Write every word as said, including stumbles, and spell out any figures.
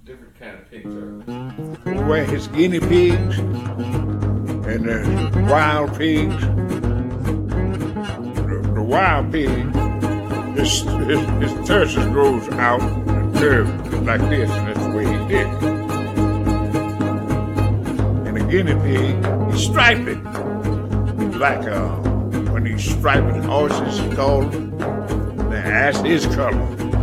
different kind of pigs are? Where his guinea pigs and the wild pigs. The, the wild pig, his, his, his tertius grows out and curved like this, and that's the way he did it. And the guinea pig, he striped it. Like uh, when he's striping horses, he called them. That's his color.